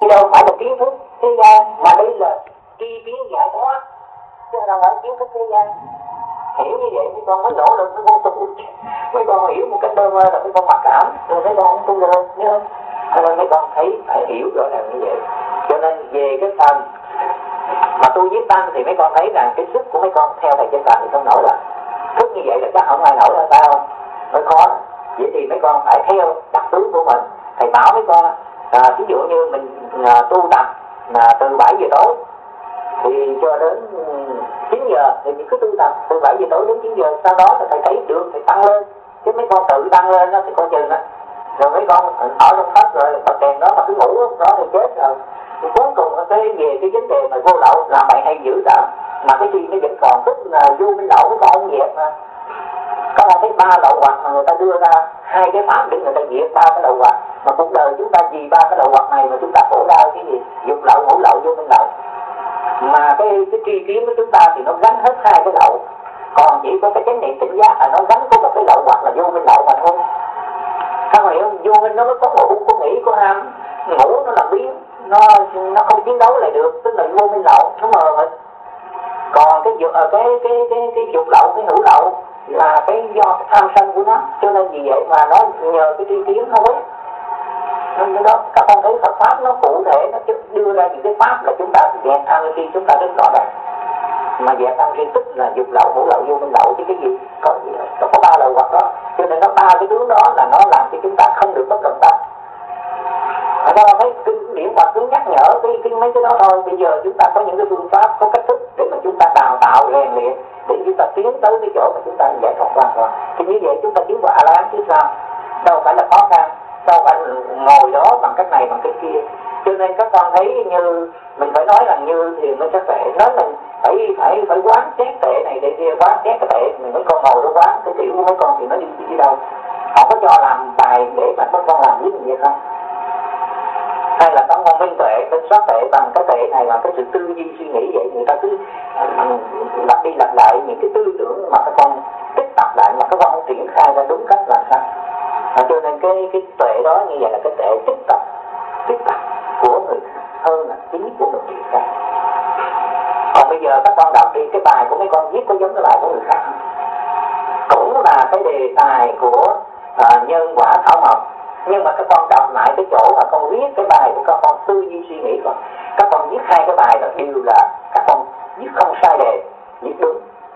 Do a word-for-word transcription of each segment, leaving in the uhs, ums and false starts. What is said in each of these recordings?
đâu phải là kiến thức thế gian, mà đây là tri kiến giải thoát, chứ đâu phải kiến thức thế gian. Hiểu như vậy mấy con mới nỗ lực, mấy con tu, mấy con hiểu một cách đơn là mấy con mặc cảm, rồi mấy con tu rồi, nhớ không? Nên mấy con thấy phải hiểu rõ ràng như vậy. Cho nên về cái phần mà tu với tăng thì mấy con thấy rằng cái sức của mấy con theo thầy trên bàn thì không nổi rồi. Thức như vậy là chắc không ai nổi là sao? Mới khó. Vậy thì mấy con phải theo đặc tướng của mình. Thầy bảo mấy con, à, ví dụ như mình à, tu tập là từ bảy giờ tối thì cho đến chín giờ thì mình cứ tu tập từ bảy giờ tối đến chín giờ, sau đó thì thầy thấy được thầy tăng lên, chứ mấy con tự tăng lên đó thì con chừng đó. Rồi mấy con ở trong thất rồi bật đèn đó mà cứ ngủ đó thì chết rồi. Thì cuối cùng cái về cái vấn đề mà vô lậu làm bạn hay dữ sợ, mà cái gì nó vẫn còn tức là vô minh lậu nó còn không dẹp mà. Các bạn thấy ba lậu hoặc mà người ta đưa ra hai cái pháp để người ta diệt ba cái lậu hoặc, mà cuộc đời chúng ta vì ba cái lậu hoặc này mà chúng ta khổ đau cái gì? Dục lậu, ngũ lậu, vô minh lậu. Mà cái cái tri kiến của chúng ta thì nó gắn hết hai cái lậu, còn chỉ có cái chánh niệm tỉnh giác là nó gắn có một cái lậu hoặc là vô minh lậu mà thôi. Các bạn hiểu không? Vô minh nó mới có ngủ, có nghĩ, có ham. Ngủ nó làm biến, nó nó không chiến đấu lại được, tức là vô minh lậu, nó mờ mịt. Còn cái dục cái cái cái cái, cái dục lậu, cái hữu lậu là cái do cái tham sân của nó, cho nên vì vậy mà nó nhờ cái tri kiến thôi. Nên đó các con thấy Phật pháp nó cụ thể, nó đưa ra những cái pháp là chúng ta dẹp tham si, chúng ta rất rõ ràng. Mà dẹp tham si tức là dục lậu, hữu lậu, vô minh lậu, chứ cái gì có gì đó. Nó có ba lậu hoặc đó, cho nên nó ba cái tướng đó là nó làm cho chúng ta không được bất động tâm. Ở đó thấy cái điểm Phật cứ nhắc nhở cái, cái mấy cái đó thôi. Bây giờ chúng ta có những cái phương pháp, có cách thức để mà chúng ta đào tạo rèn luyện để chúng ta tiến tới cái chỗ mà chúng ta giải thoát hoàn toàn. Thì như vậy chúng ta tiến vào A-la-hán chứ sao? Đâu phải là khó khăn, đâu phải ngồi đó bằng cách này bằng cái kia. Cho nên các con thấy như mình phải nói là như thì mới chắc tệ, nói mình phải phải phải quán xét tệ này để kia, quán xét cái tệ mình mấy con ngồi đó quán cái tiểu của mấy con thì nó đi đi đâu? Họ có cho làm bài để mà mấy con làm với mình vậy không? Hay là các con minh tuệ, cái soát tệ bằng cái tệ này là cái sự tư duy suy nghĩ vậy, người ta cứ lặp đi lặp lại những cái tư tưởng mà các con tích tập lại mà các con không triển khai ra đúng cách là sao? À, cho nên cái cái tuệ đó như vậy là cái tệ tích tập, tích tập của người khác hơn là chính của người triển khai. Còn bây giờ các con đọc đi, cái bài của mấy con viết có giống cái bài của người khác không? Cũng là cái đề tài của à, nhân quả thảo mộc, nhưng mà các con đọc lại cái chỗ mà con viết cái bài của các con tư duy suy nghĩ con, các con viết hai cái bài đó đều là các con viết không sai đề, viết đúng.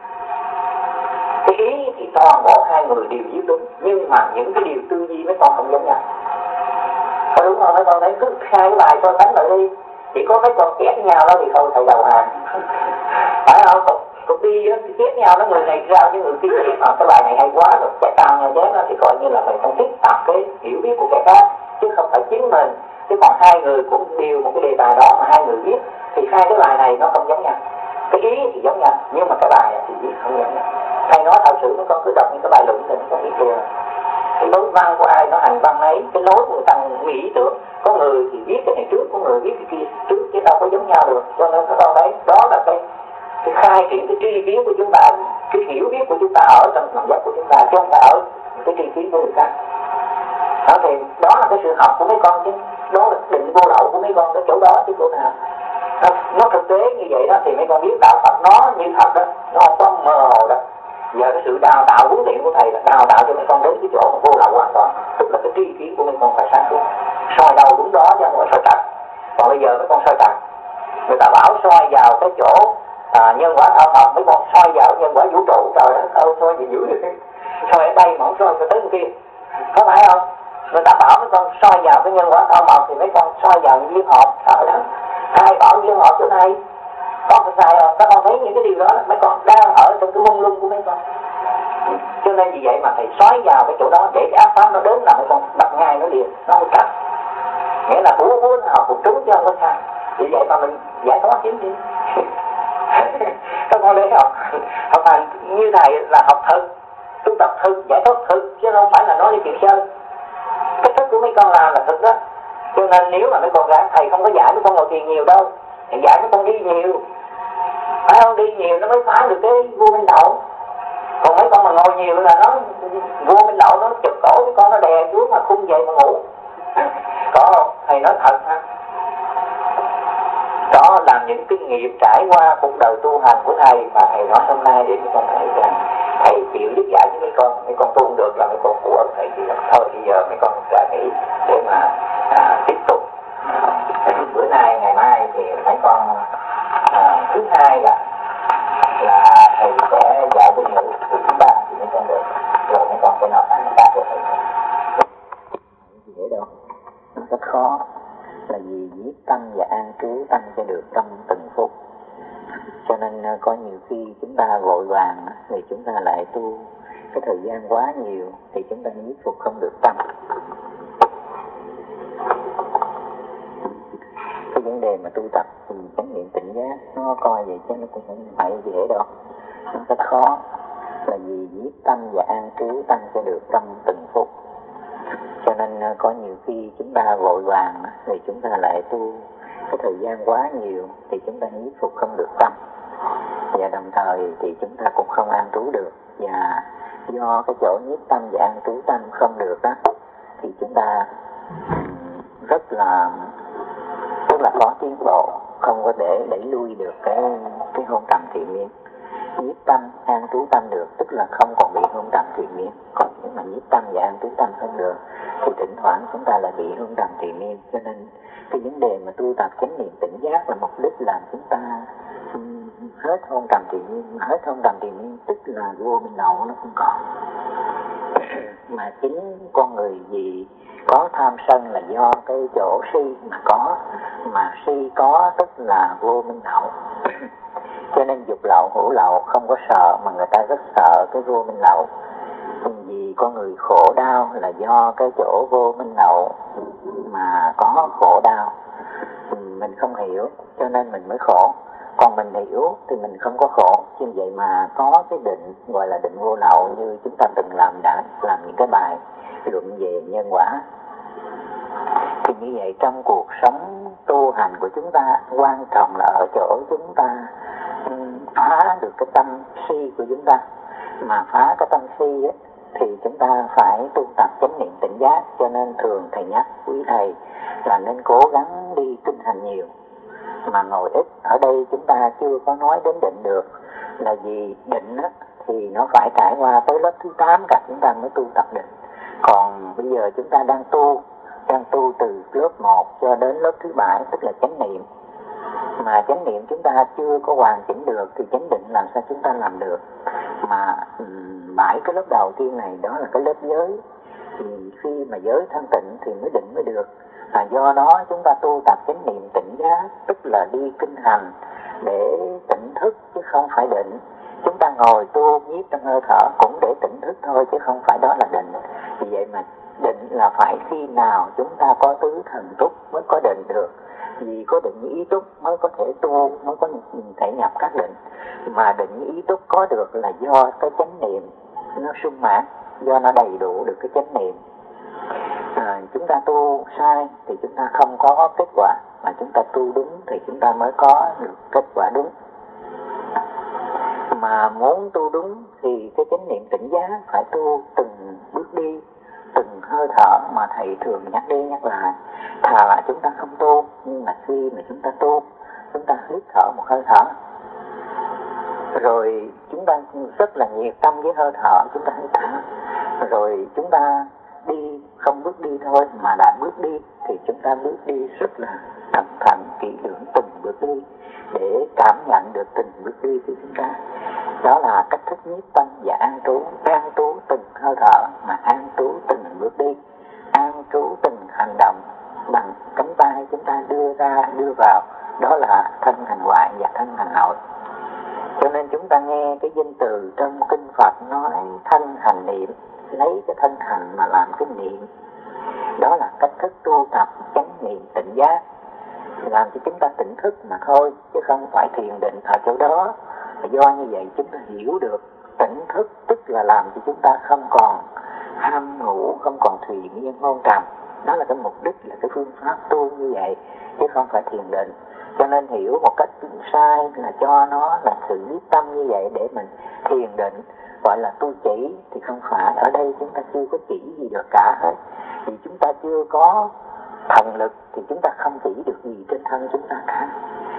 Cái ý thì toàn bộ hai người đều viết đúng, nhưng mà những cái điều tư duy mấy con không giống nhau. Có đúng không? Mấy con thấy cứ hai cái bài so sánh lại đi, chỉ có mấy con ghét nhau đó thì thôi thầy đầu hàng. Phải không? Cục, cục đi đó, ghét nhau đó, người này giao với người kia mà cái bài này hay quá rồi, chạy tăng nhau ghét đó thì coi như là mình không tiếp tập cái hiểu biết của kẻ khác, chứ không phải chính mình. Chứ còn hai người cũng đều một cái đề tài đó mà hai người viết thì hai cái bài này nó không giống nhau. Cái ý thì giống nhau, nhưng mà cái bài thì viết không giống nhau. Thầy nói thật sự mấy con cứ đọc những cái bài luận thì mấy con biết được. Cái lối văn của ai nó hành văn ấy, cái lối của người ta nghĩ tưởng, có người thì viết cái này trước, có người viết cái kia trước, chứ đâu có giống nhau được. Cho nên các con thấy đó là cái cái khai triển cái tri kiến của chúng ta, cái hiểu biết của chúng ta ở trong lòng giác của chúng ta, chứ không phải ở cái tri kiến của người ta. Đó thì đó là cái sự học của mấy con chứ, đó là định vô lậu của mấy con cái chỗ đó chứ chỗ nào. Nó, nó thực tế như vậy đó thì mấy con biết đạo Phật nó như thật đó, nó không có mơ hồ đó. Giờ cái sự đào tạo huấn luyện của thầy là đào tạo cho mấy con đến cái chỗ mà vô lậu hoàn toàn, tức là cái tri kiến của mấy con phải sáng suốt, soi đầu đúng đó chứ không phải soi trật. Còn bây giờ mấy con soi trật, người ta bảo soi vào cái chỗ à, nhân quả thảo mộc, mấy con soi vào nhân quả vũ trụ, trời ơi sao soi gì dữ vậy? Soi ở đây mà không soi tới bên kia, có phải không? Người ta bảo mấy con soi vào cái nhân quả thảo mộc thì mấy con soi vào những viên hộp, trời đó. Ai bảo viên hộp chỗ này? Con phải xài rồi, các con thấy những cái điều đó mấy con đang ở trong cái mông lung của mấy con. Cho nên vì vậy mà thầy xoáy vào cái chỗ đó để cái ác pháp nó đến là mấy con đập ngay nó liền, nó không cắt. Nghĩa là hú hú nào cũng trúng chứ không có sai. Vì vậy mà mình giải thoát chính đi. Các con để học học hành như thầy là học thực, tu tập thực, giải thoát thực, chứ không phải là nói đi chuyện chơi. Cái thức của mấy con làm là thực đó. Cho nên nếu mà mấy con gái thầy không có giải mấy con ngồi thiền nhiều đâu, thầy giải mấy con đi nhiều, phải không? Đi nhiều nó mới phá được cái vô minh lậu. Còn mấy con mà ngồi nhiều là nó vô minh lậu, nó chụp cổ cái con nó đè xuống mà khung dậy mà ngủ. Có không? Thầy nói thật ha. bằng những kinh nghiệm trải qua cuộc đời tu hành của thầy mà thầy nói hôm nay để mấy con thấy rằng thầy chịu giúp giải cho mấy con, mấy con tu không được là mấy con của thầy thì thôi bây giờ mấy con sẽ nghỉ để mà à, tiếp tục. À, bữa nay ngày mai thì mấy con à, thứ hai là là thầy sẽ dạy bên ngữ, thứ ba thì mấy con được, rồi mấy con sẽ nói ăn các của thầy. Gì vậy đâu, nó rất khó, là vì nhiếp tâm và an trú tâm cho được trong từng phút. Cho nên có nhiều khi chúng ta vội vàng thì chúng ta lại tu cái thời gian quá nhiều thì chúng ta nhiếp phục không được tâm. Cái vấn đề mà tu tập thì chánh niệm tỉnh giác nó coi vậy chứ nó cũng không phải dễ đâu, nó rất khó, là vì nhiếp tâm và an trú tâm cho được trong từng phút. Cho nên có nhiều khi chúng ta vội vàng thì chúng ta lại tu cái thời gian quá nhiều thì chúng ta nhiếp phục không được tâm, và đồng thời thì chúng ta cũng không an trú được. Và do cái chỗ nhiếp tâm và an trú tâm không được đó thì chúng ta rất là rất là khó tiến bộ, không có để đẩy lui được cái cái hôn trầm thiện miên. Nhiếp tâm an trú tâm được tức là không còn bị hôn trầm thiện miên, còn nếu mà nhiếp tâm và an trú tâm không được thì thỉnh thoảng chúng ta lại bị hôn trầm thiện miên. Cho nên cái vấn đề mà tu tập chánh niệm tỉnh giác là mục đích làm chúng ta um, hết hôn trầm thiện miên. Hết hôn trầm thiện miên tức là vô minh lậu nó không còn. Mà chính con người gì có tham sân là do cái chỗ si mà có, mà si có tức là vô minh lậu. Cho nên dục lậu hữu lậu không có sợ, mà người ta rất sợ cái vô minh lậu. Vì con người khổ đau là do cái chỗ vô minh lậu mà có khổ đau. Mình không hiểu cho nên mình mới khổ, còn mình hiểu thì mình không có khổ. Như vậy mà có cái định gọi là định vô lậu, như chúng ta từng làm đã làm những cái bài luận về nhân quả. Thì như vậy trong cuộc sống tu hành của chúng ta, quan trọng là ở chỗ chúng ta phá được cái tâm si của chúng ta. Mà phá cái tâm si ấy, thì chúng ta phải tu tập chánh niệm tỉnh giác. Cho nên thường thầy nhắc quý thầy là nên cố gắng đi kinh hành nhiều, mà ngồi ít. Ở đây chúng ta chưa có nói đến định được, là vì định á, thì nó phải trải qua tới lớp thứ tám cả chúng ta mới tu tập định. Còn bây giờ chúng ta đang tu đang tu từ lớp một cho đến lớp thứ bảy, tức là chánh niệm. Mà chánh niệm chúng ta chưa có hoàn chỉnh được thì chánh định làm sao chúng ta làm được. Mà bảy cái lớp đầu tiên này đó là cái lớp giới, thì khi mà giới thanh tịnh thì mới định mới được. Và do đó chúng ta tu tập chánh niệm tỉnh giác, tức là đi kinh hành để tỉnh thức chứ không phải định. Chúng ta ngồi tu nhiếp trong hơi thở cũng để tỉnh thức thôi chứ không phải đó là định. Vì vậy mà định là phải khi nào chúng ta có tứ thần túc mới có định được. Vì có định với ý túc mới có thể tu, mới có thể nhập các định. Mà định với ý túc có được là do cái chánh niệm nó sung mãn, do nó đầy đủ được cái chánh niệm. À, chúng ta tu sai thì chúng ta không có kết quả, mà chúng ta tu đúng thì chúng ta mới có được kết quả đúng. Mà muốn tu đúng thì cái chánh niệm tỉnh giác phải tu từng bước đi, từng hơi thở mà thầy thường nhắc đi nhắc lại. Thà là chúng ta không tu, nhưng mà khi mà chúng ta tu, chúng ta hít thở một hơi thở, rồi chúng ta rất là nhiệt tâm với hơi thở, chúng ta hít thở, rồi chúng ta đi không bước đi thôi mà đã bước đi thì chúng ta bước đi rất là cẩn thận kỹ lưỡng từng bước đi để cảm nhận được từng bước đi của chúng ta. Đó là cách thức nhiếp tâm và an trú. An trú từng hơi thở, mà an trú từng bước đi, an trú từng hành động bằng cánh tay chúng ta đưa ra đưa vào. Đó là thân hành ngoại và thân hành nội. Cho nên chúng ta nghe cái danh từ trong kinh Phật nói thân hành niệm, lấy cái thân hành mà làm cái niệm. Đó là cách thức tu tập chánh niệm tỉnh giác, làm cho chúng ta tỉnh thức mà thôi, chứ không phải thiền định ở chỗ đó. Do như vậy chúng ta hiểu được tỉnh thức tức là làm cho chúng ta không còn ham ngủ, không còn thùy miên hôn trầm. Đó là cái mục đích, là cái phương pháp tu như vậy, chứ không phải thiền định. Cho nên hiểu một cách sai là cho nó là sự nhiếp tâm như vậy để mình thiền định, gọi là tu chỉ, thì không phải. Ở đây chúng ta chưa có chỉ gì được cả hết. Vì chúng ta chưa có thần lực thì chúng ta không chỉ được gì trên thân chúng ta cả.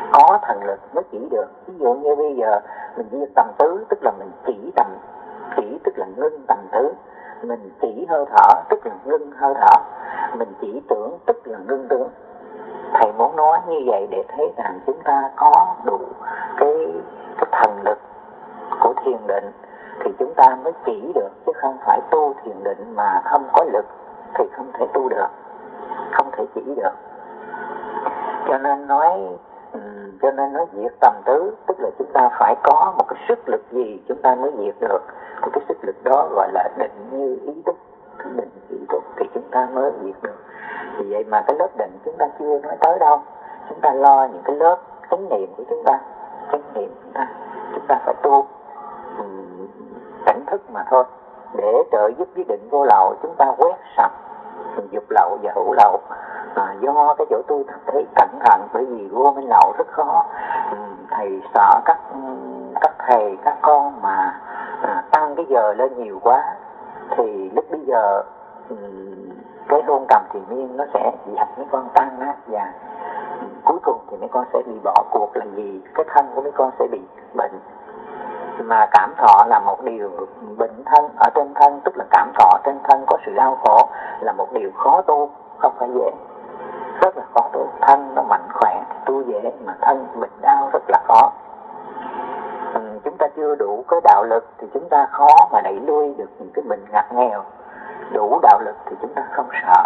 có thần lực mới chỉ được. Ví dụ như bây giờ mình diệt tầm tứ, tức là mình chỉ tầm, chỉ tức là ngưng tầm tứ, mình chỉ hơi thở tức là ngưng hơi thở, mình chỉ tưởng tức là ngưng tưởng. Thầy muốn nói như vậy để thấy rằng chúng ta có đủ cái, cái thần lực của thiền định thì chúng ta mới chỉ được, chứ không phải tu thiền định mà không có lực thì không thể tu được, không thể chỉ được. Cho nên nói cho nên nói diệt tầm tứ tức là chúng ta phải có một cái sức lực gì chúng ta mới diệt được. Thì cái sức lực đó gọi là định như ý túc, định ý túc thì chúng ta mới diệt được. Vì vậy mà cái lớp định chúng ta chưa nói tới đâu. Chúng ta lo những cái lớp chánh niệm của chúng ta, chánh niệm chúng ta, chúng ta phải tu um, tỉnh thức mà thôi. Để trợ giúp với định vô lậu chúng ta quét sạch dục lậu và hữu lậu. À, do cái chỗ tu thấy cẩn thận, bởi vì vô minh lậu rất khó. Ừ, thầy sợ các các thầy các con mà à, tăng cái giờ lên nhiều quá thì lúc bây giờ um, cái hôn trầm thì miên nó sẽ dập mấy con tăng á, và um, cuối cùng thì mấy con sẽ bị bỏ cuộc là vì cái thân của mấy con sẽ bị bệnh. Mà cảm thọ là một điều bệnh thân ở trên thân, tức là cảm thọ trên thân có sự đau khổ là một điều khó tu, không phải dễ, rất là khó tu. Thân nó mạnh khỏe thì tu dễ, mà thân bệnh đau rất là khó. Ừ, chúng ta chưa đủ cái đạo lực thì chúng ta khó mà đẩy lui được những cái bệnh ngặt nghèo. Đủ đạo lực thì chúng ta không sợ.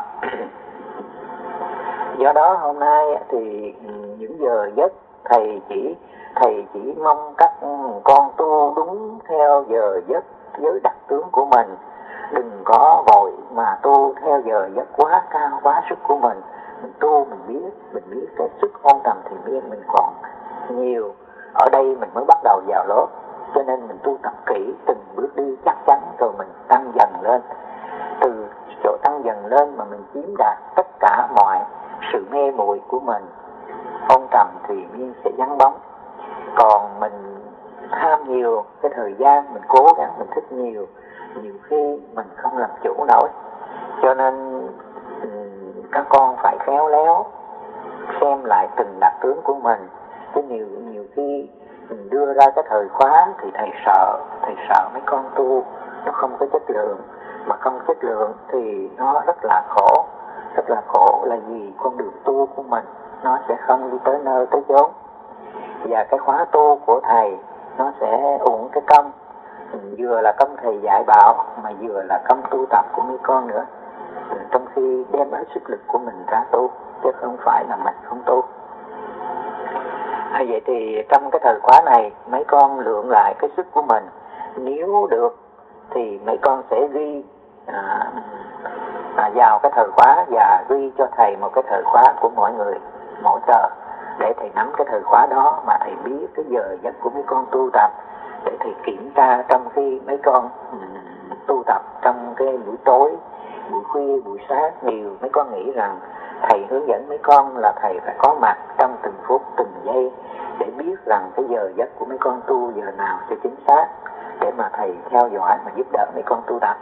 Do đó hôm nay thì những giờ giấc thầy chỉ thầy chỉ mong các con tu đúng theo giờ giấc với đặc tướng của mình, đừng có vội mà tu theo giờ giấc quá cao quá sức của mình. Mình tu mình biết, mình biết cái sức ôn tầm thì miên mình còn nhiều. Ở đây mình mới bắt đầu vào lớp, cho nên mình tu tập kỹ, từng bước đi chắc chắn rồi mình tăng dần lên. Từ chỗ tăng dần lên mà mình chiếm đạt tất cả mọi sự mê muội của mình, ôn trầm thì miên sẽ vắng bóng. Còn mình tham nhiều cái thời gian, mình cố gắng mình thích nhiều, nhiều khi mình không làm chủ nổi. Cho nên các con phải khéo léo xem lại từng đặc tướng của mình. Chứ nhiều nhiều khi mình đưa ra cái thời khóa thì thầy sợ, thầy sợ mấy con tu nó không có chất lượng. Mà không chất lượng thì nó rất là khổ. Rất là khổ là vì con đường tu của mình nó sẽ không đi tới nơi tới chốn. Và cái khóa tu của thầy nó sẽ uổng cái công, vừa là công thầy dạy bảo mà vừa là công tu tập của mấy con nữa. Trong khi đem hết sức lực của mình ra tu, chứ không phải là mình không tu. À, vậy thì trong cái thời khóa này mấy con lượng lại cái sức của mình. Nếu được thì mấy con sẽ ghi à, à, vào cái thời khóa và ghi cho thầy một cái thời khóa của mỗi người mỗi giờ, để thầy nắm cái thời khóa đó mà thầy biết cái giờ giấc của mấy con tu tập, để thầy kiểm tra trong khi mấy con um, tu tập trong cái buổi tối, buổi khuya, buổi sáng. Điều mấy con nghĩ rằng thầy hướng dẫn mấy con là thầy phải có mặt trong từng phút từng giây để biết rằng cái giờ giấc của mấy con tu giờ nào cho chính xác, để mà thầy theo dõi mà giúp đỡ mấy con tu tập.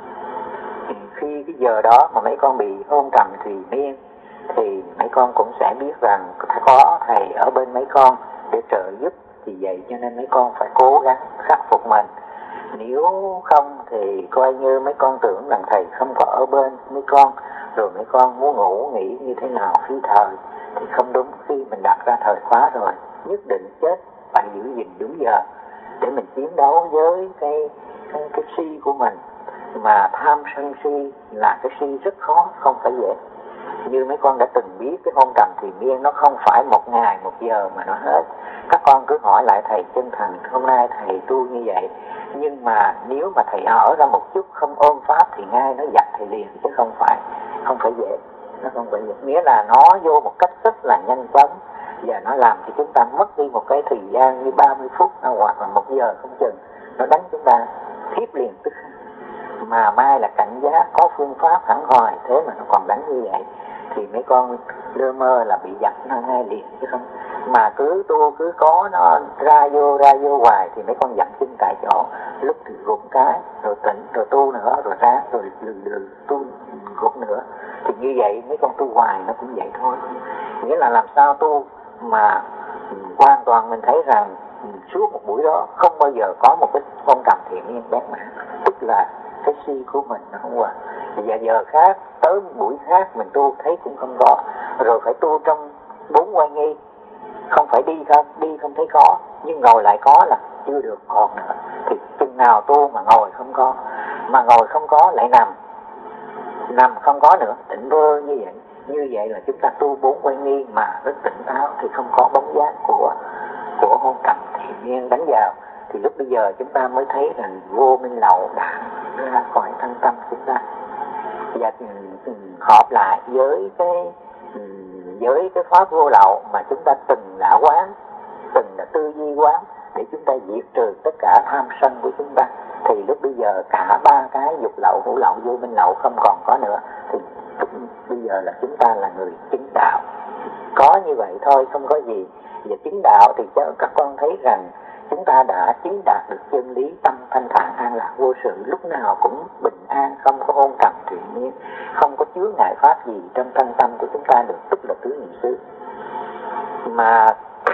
Thì khi cái giờ đó mà mấy con bị hôn trầm thùy miên thì mấy con cũng sẽ biết rằng có thầy ở bên mấy con để trợ giúp. Thì vậy cho nên mấy con phải cố gắng khắc phục mình. Nếu không thì coi như mấy con tưởng rằng thầy không có ở bên mấy con, rồi mấy con muốn ngủ nghỉ như thế nào phi thời thì không đúng. Khi mình đặt ra thời khóa rồi, nhất định chết phải giữ gìn đúng giờ để mình chiến đấu với cái cái, cái si của mình. Mà tham sân si là cái si rất khó, không phải dễ. Như mấy con đã từng biết cái hôn trầm thì miên nó không phải một ngày một giờ mà nó hết. Các con cứ hỏi lại thầy chân thành, hôm nay thầy tu như vậy, nhưng mà nếu mà thầy hở ra một chút không ôm pháp thì ngay nó dặn thầy liền, chứ không phải không phải dễ. Nó không phải dễ, nghĩa là nó vô một cách rất là nhanh chóng và nó làm cho chúng ta mất đi một cái thời gian như ba mươi phút hoặc là một giờ không chừng, nó đánh chúng ta thiếp liền tức. Mà mai là cảnh giác có phương pháp hẳn hoi, thế mà nó còn đánh như vậy thì mấy con lơ mơ là bị giật nó ngay liền, chứ không. Mà cứ tu cứ có nó ra vô ra vô hoài thì mấy con giật chân tại chỗ, lúc thì gục cái rồi tỉnh rồi tu nữa rồi ra rồi lừ lừ tu gục nữa. Thì như vậy mấy con tu hoài nó cũng vậy thôi. Nghĩa là làm sao tu mà hoàn toàn mình thấy rằng suốt một buổi đó không bao giờ có một cái con cầm thiện nhiên bén mảng, tức là cái si của mình nó không qua. Và giờ khác tới buổi khác mình tu thấy cũng không có, rồi phải tu trong bốn quay nghi, không phải đi không đi không thấy có, nhưng ngồi lại có là chưa được còn nữa. Thì chừng nào tu mà ngồi không có, mà ngồi không có lại nằm, nằm không có nữa, tỉnh bơ như vậy. Như vậy là chúng ta tu bốn quay nghi mà rất tỉnh táo, thì không có bóng dáng của của hôn cầm thiện nhiên đánh vào. Thì lúc bây giờ chúng ta mới thấy rằng vô minh lậu đã ra khỏi thân tâm chúng ta, và hợp lại với cái với cái pháp vô lậu mà chúng ta từng đã quán, từng đã tư duy quán, để chúng ta diệt trừ tất cả tham sân của chúng ta. Thì lúc bây giờ cả ba cái dục lậu, hữu lậu, vô minh lậu không còn có nữa. Thì bây giờ là chúng ta là người chứng đạo. Có như vậy thôi, không có gì. Và chứng đạo thì các con thấy rằng chúng ta đã chứng đạt được chân lý, tâm thanh thản an lạc vô sự, lúc nào cũng bình an, không có ôn trầm thủy miên, không có chứa ngại pháp gì trong thân tâm của chúng ta được, tức là tứ niệm xứ. Mà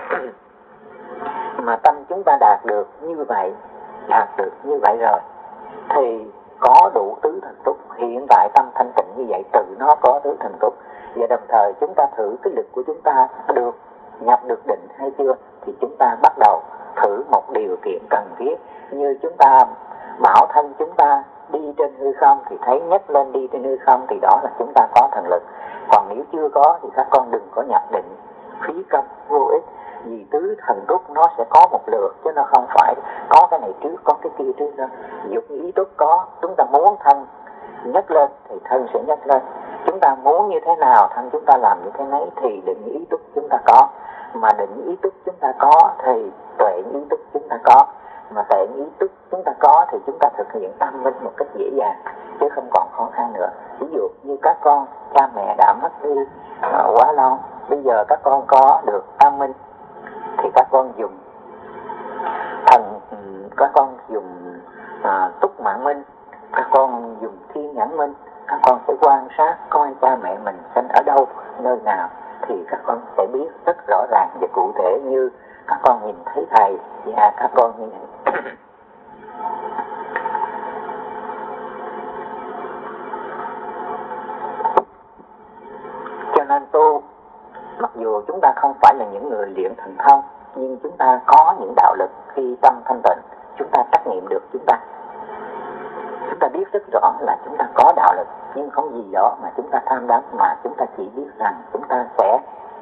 mà tâm chúng ta đạt được như vậy, đạt được như vậy rồi, thì có đủ tứ thần túc. Hiện tại tâm thanh tịnh như vậy, tự nó có tứ thần túc. Và đồng thời chúng ta thử cái lực của chúng ta được nhập được định hay chưa, thì chúng ta bắt đầu thử một điều kiện cần thiết. Như chúng ta bảo thân chúng ta đi trên hư không thì thấy nhấc lên đi trên hư không, thì đó là chúng ta có thần lực. Còn nếu chưa có thì các con đừng có nhập định, phí công vô ích. Vì tứ thần túc nó sẽ có một lượt, chứ nó không phải có cái này trước có cái kia trước đâu. Dục ý túc có, chúng ta muốn thân nhấc lên thì thân sẽ nhấc lên. Chúng ta muốn như thế nào thân chúng ta làm như thế nấy, thì định ý túc chúng ta có. Mà định ý túc chúng ta có thì tuệ ý túc chúng ta có. Mà tuệ ý túc chúng ta có thì chúng ta thực hiện tâm minh một cách dễ dàng, chứ không còn khó khăn nữa. Ví dụ như các con, cha mẹ đã mất đi uh, quá lâu, bây giờ các con có được tâm minh thì các con dùng thần, các con dùng uh, túc mạng minh, các con dùng thiên nhãn minh. Các con sẽ quan sát coi cha mẹ mình sinh ở đâu, nơi nào, thì các con sẽ biết rất rõ ràng và cụ thể, như các con nhìn thấy thầy và các con như vậy. Cho nên tu, mặc dù chúng ta không phải là những người luyện thần thông, nhưng chúng ta có những đạo lực. Khi tâm thanh tịnh, chúng ta trắc nghiệm được chúng ta. Chúng ta biết rất rõ là chúng ta có đạo lực, nhưng không gì đó mà chúng ta tham đắm, mà chúng ta chỉ biết rằng chúng ta sẽ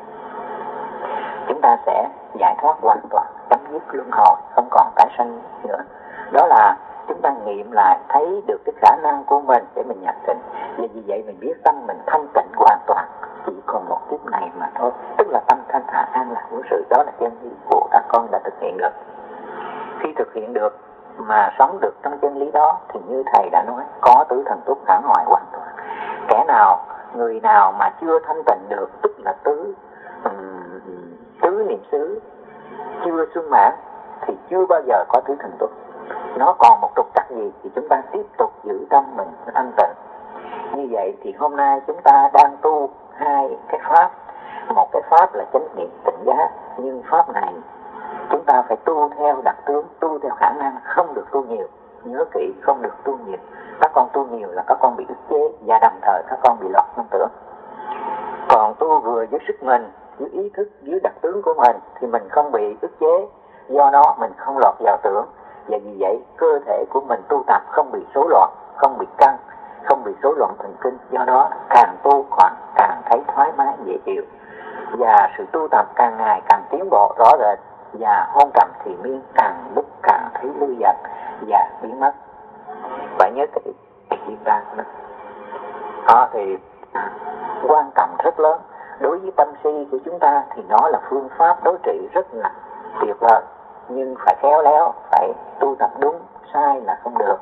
chúng ta sẽ giải thoát hoàn toàn, chấm dứt luân hồi, không còn tái sanh nữa. Đó là chúng ta nghiệm lại, thấy được cái khả năng của mình để mình nhập định. Và vì vậy mình biết tâm mình thanh tịnh hoàn toàn, chỉ còn một kiếp này mà thôi. Tức là tâm thanh thản an lạc của sự. Đó là chân lý của các con đã thực hiện được. Khi thực hiện được mà sống được trong chân lý đó, thì như thầy đã nói, có tứ thần túc khả ngoại hoàn toàn. Kẻ nào, người nào mà chưa thanh tịnh được, tức là tứ um, tứ niệm xứ chưa sung mãn, thì chưa bao giờ có tứ thần túc. Nó còn một trục trặc gì thì chúng ta tiếp tục giữ tâm mình thanh tịnh. Như vậy thì hôm nay chúng ta đang tu hai cái pháp. Một cái pháp là chánh niệm tỉnh giác, nhưng pháp này chúng ta phải tu theo đặc tướng, tu theo khả năng, không được tu nhiều. Nhớ kỹ, không được tu nhiều. Các con tu nhiều là các con bị ức chế, và đồng thời các con bị lọt tâm tưởng. Còn tu vừa với sức mình, với ý thức, với đặc tướng của mình, thì mình không bị ức chế. Do đó mình không lọt vào tưởng. Và vì vậy cơ thể của mình tu tập không bị rối loạn, không bị căng, không bị rối loạn thần kinh. Do đó càng tu càng, càng thấy thoải mái dễ chịu. Và sự tu tập càng ngày càng tiến bộ rõ rệt. Và hôn trầm thì miên càng lúc càng thấy lưu dật và biến mất. Phải nhớ cái chuyện ra đó. Đó thì quan trọng rất lớn. Đối với tâm si của chúng ta thì nó là phương pháp đối trị rất là tuyệt vời. Nhưng phải khéo léo, phải tu tập đúng, sai là không được.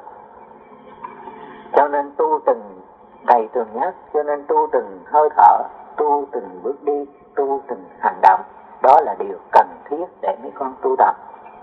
Cho nên tu từng đầy từng nhắc, cho nên tu từng hơi thở, tu từng bước đi, tu từng hành động. Đó là điều cần thiết để mấy con tu tập.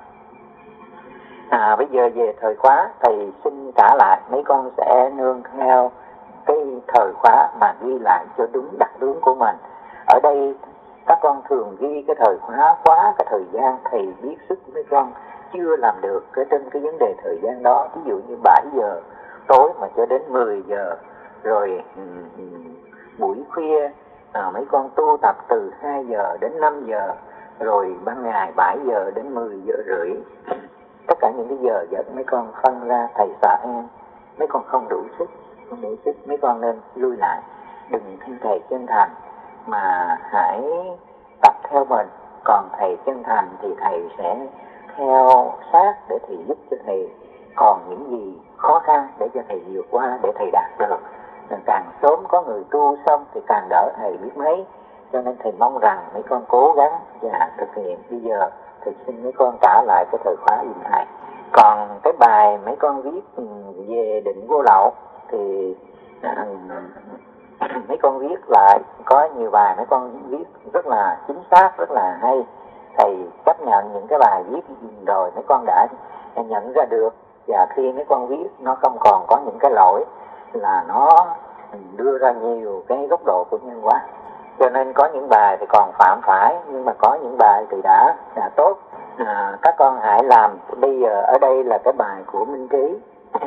À, bây giờ về thời khóa, thầy xin trả lại, mấy con sẽ nương theo cái thời khóa mà ghi lại cho đúng đặc tướng của mình. Ở đây Các con thường ghi cái thời khóa quá cái thời gian thầy biết sức mấy con chưa làm được cái trên cái vấn đề thời gian đó. Ví dụ như bảy giờ tối mà cho đến mười giờ, rồi um, um, buổi khuya à, mấy con tu tập từ hai giờ đến năm giờ, rồi ban ngày bảy giờ đến mười giờ rưỡi. Tất cả những cái giờ giấc mấy con phân ra thầy xả em, mấy con không đủ sức, không đủ sức mấy con nên lui lại, đừng theo thầy chân thành mà hãy tập theo mình. Còn thầy chân thành thì thầy sẽ theo sát để thầy giúp cho thầy, còn những gì khó khăn để cho thầy vượt qua, để thầy đạt được. Nên càng sớm có người tu xong thì càng đỡ thầy biết mấy. Cho nên thầy mong rằng mấy con cố gắng và thực hiện. Bây giờ thầy xin mấy con trả lại cái thời khóa dùm thầy. Còn cái bài mấy con viết về định vô lậu thì à, mấy con viết lại, có nhiều bài mấy con viết rất là chính xác, rất là hay. Thầy chấp nhận những cái bài viết rồi mấy con đã nhận ra được, và khi mấy con viết nó không còn có những cái lỗi là nó đưa ra nhiều cái góc độ của nhân quả. Cho nên có những bài thì còn phạm phải, nhưng mà có những bài thì đã đã tốt. À, các con hãy làm. Bây giờ ở đây là cái bài của Minh Trí.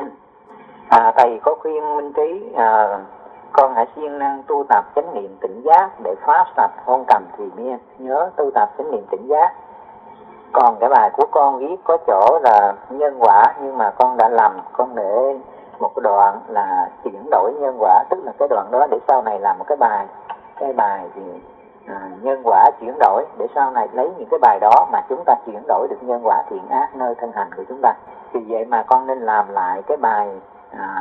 À, thầy có khuyên Minh Trí à, con hãy siêng năng tu tập chánh niệm tỉnh giác để phá sạch hôn trầm thùy miên. Nhớ tu tập chánh niệm tỉnh giác. Còn cái bài của con viết có chỗ là nhân quả, nhưng mà con đã lầm, con để một cái đoạn là chuyển đổi nhân quả, tức là cái đoạn đó để sau này làm một cái bài, cái bài thì à, nhân quả chuyển đổi, để sau này lấy những cái bài đó mà chúng ta chuyển đổi được nhân quả thiện ác nơi thân hành của chúng ta. Vì vậy mà con nên làm lại cái bài à,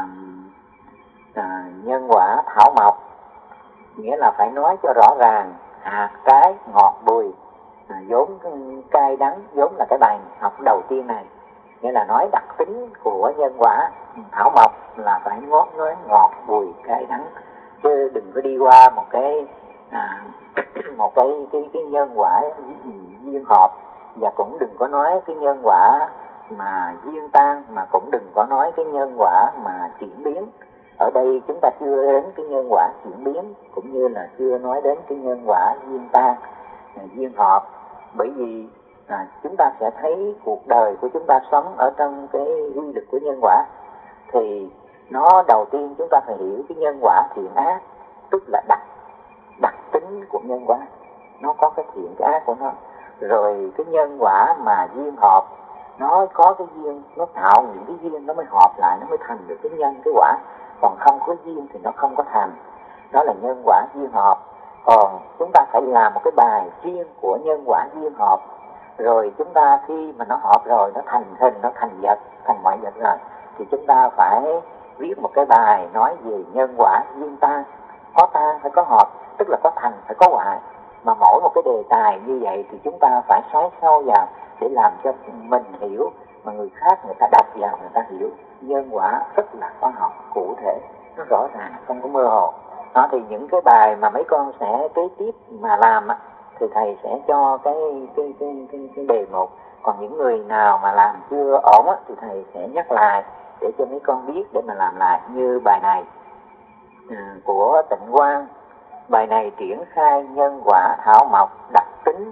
à, nhân quả thảo mộc, nghĩa là phải nói cho rõ ràng hạt, trái, ngọt, bùi, à, vốn cay đắng, vốn là cái bài học đầu tiên này. Nghĩa là nói đặc tính của nhân quả thảo mộc là phải ngót nói ngọt, bùi, cay, đắng, chứ đừng có đi qua một cái à, một cái, cái cái nhân quả duyên hợp, và cũng đừng có nói cái nhân quả mà duyên tan, mà cũng đừng có nói cái nhân quả mà chuyển biến. Ở đây chúng ta chưa đến cái nhân quả chuyển biến, cũng như là chưa nói đến cái nhân quả duyên tan, duyên hợp. Bởi vì à, chúng ta sẽ thấy cuộc đời của chúng ta sống ở trong cái quy luật của nhân quả, thì nó đầu tiên chúng ta phải hiểu cái nhân quả thiện ác, tức là đặc đặc tính của nhân quả, nó có cái thiện cái ác của nó. Rồi cái nhân quả mà duyên hợp, nó có cái duyên, nó tạo những cái duyên nó mới hợp lại, nó mới thành được cái nhân cái quả. Còn không có duyên thì nó không có thành. Đó là nhân quả duyên hợp. Còn chúng ta phải làm một cái bài riêng của nhân quả duyên hợp. Rồi chúng ta khi mà nó hợp rồi, nó thành hình, nó thành vật, thành mọi vật rồi, thì chúng ta phải viết một cái bài nói về nhân quả duyên tan. Có tan phải có hợp, tức là có thành phải có hoại. Mà mỗi một cái đề tài như vậy thì chúng ta phải xoáy sâu vào để làm cho mình hiểu, mà người khác người ta đọc vào người ta hiểu. Nhân quả rất là khoa học, cụ thể, nó rõ ràng, không có mơ hồ. Đó, thì những cái bài mà mấy con sẽ kế tiếp mà làm á, thì thầy sẽ cho cái cái cái cái, cái đề mục. Còn những người nào mà làm chưa ổn á, thì thầy sẽ nhắc lại để cho mấy con biết để mà làm lại. Như bài này à, của Tịnh Quang, bài này triển khai nhân quả thảo mộc đặc tính,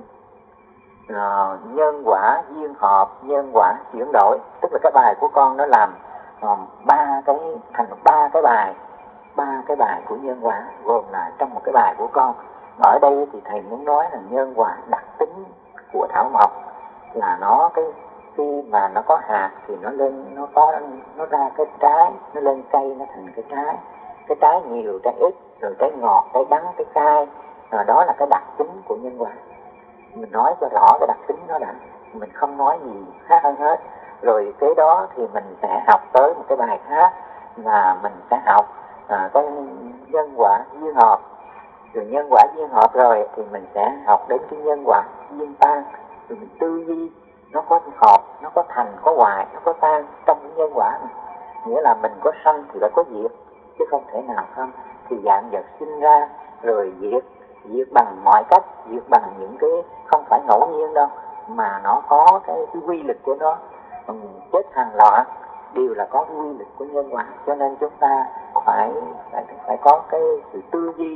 à, nhân quả duyên hợp, nhân quả chuyển đổi. Tức là cái bài của con nó làm ba cái thành ba cái bài, ba cái bài của nhân quả gồm lại trong một cái bài của con. Ở đây thì thầy muốn nói là nhân quả đặc tính của thảo mộc là nó cái khi mà nó có hạt thì nó lên, nó có nó ra cái trái, nó lên cây, nó thành cái trái, cái trái nhiều, trái ít, rồi trái ngọt, trái đắng, trái cay. Rồi đó là cái đặc tính của nhân quả. Mình nói cho rõ cái đặc tính đó đã, mình không nói gì khác hơn hết. Rồi kế đó thì mình sẽ học tới một cái bài khác là mình sẽ học à, cái nhân quả duyên hợp. Rồi nhân quả duyên hợp rồi thì mình sẽ học đến cái nhân quả duyên tan. Rồi mình tư duy nó có hợp, nó có thành, có hoại, nó có tan trong cái nhân quả này. Nghĩa là mình có sanh thì phải có diệt, chứ không thể nào không. Thì dạng vật sinh ra rồi diệt, diệt bằng mọi cách, diệt bằng những cái không phải ngẫu nhiên đâu, mà nó có cái, cái quy luật của nó. Chết hàng loạt đều là có quy luật của nhân quả. Cho nên chúng ta phải phải, phải có cái sự tư duy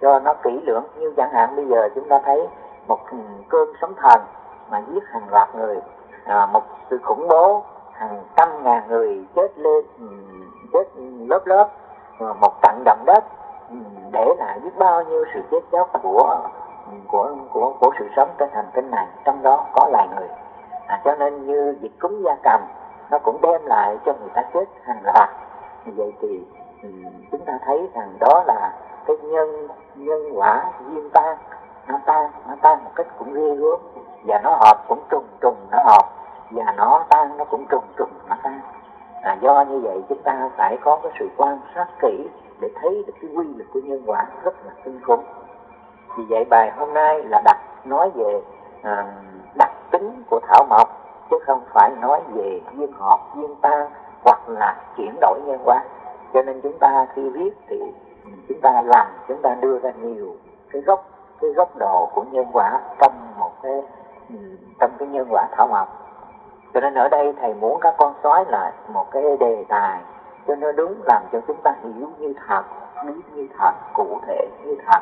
cho nó kỹ lưỡng. Như chẳng hạn bây giờ chúng ta thấy một cơn sóng thần mà giết hàng loạt người, à, một sự khủng bố hàng trăm ngàn người chết lên, chết lớp lớp, một trận động đất để lại biết bao nhiêu sự chết chóc của của của của sự sống trên hành tinh này, trong đó có loài người. À, cho nên như dịch cúm gia cầm nó cũng đem lại cho người ta chết hàng loạt. Vậy thì um, chúng ta thấy rằng đó là cái nhân nhân quả duyên tan, nó tan nó tan một cách cũng ghê gớm, và nó hợp cũng trùng trùng nó hợp, và nó tan nó cũng trùng trùng nó tan. À, do như vậy chúng ta phải có cái sự quan sát kỹ để thấy được cái quy lực của nhân quả rất là kinh khủng. Vì vậy bài hôm nay là đặt nói về à, đặc tính của thảo mộc, chứ không phải nói về duyên hợp duyên tan hoặc là chuyển đổi nhân quả. Cho nên chúng ta khi viết thì chúng ta làm, chúng ta đưa ra nhiều cái góc cái góc độ của nhân quả trong một cái trong cái nhân quả thảo mộc. Cho nên ở đây thầy muốn các con xóa lại một cái đề tài cho nó đúng, làm cho chúng ta hiểu như thật, biết như thật, cụ thể như thật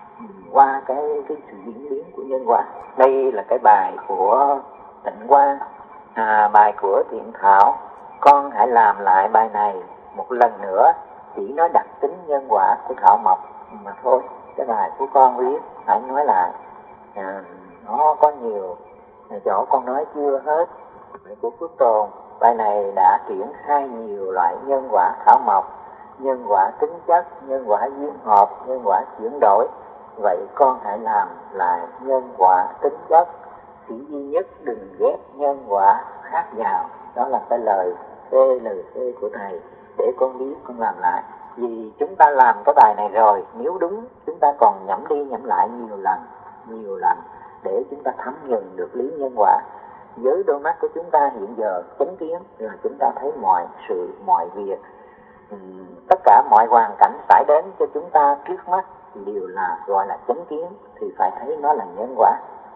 qua cái cái sự diễn biến của nhân quả. Đây là cái bài của Tịnh Quang, à, bài của Thiện Thảo. Con hãy làm lại bài này một lần nữa, chỉ nói đặc tính nhân quả của thảo mộc mà thôi. Cái bài của con viết phải nói lại, à, nó có nhiều chỗ con nói chưa hết. Bài của Phước Tồn, bài này đã triển khai nhiều loại nhân quả thảo mộc, nhân quả tính chất, nhân quả duyên hợp, nhân quả chuyển đổi. Vậy con hãy làm lại nhân quả tính chất, chỉ duy nhất đừng ghép nhân quả khác vào. Đó là cái lời phê lời phê của thầy để con biết, con làm lại. Vì chúng ta làm cái bài này rồi, nếu đúng chúng ta còn nhẩm đi nhẩm lại nhiều lần, nhiều lần để chúng ta thấm nhuần được lý nhân quả. Với đôi mắt của chúng ta hiện giờ chánh kiến là chúng ta thấy mọi sự, mọi việc, uhm, tất cả mọi hoàn cảnh xảy đến cho chúng ta trước mắt đều là gọi là chánh kiến, thì phải thấy nó là nhân quả.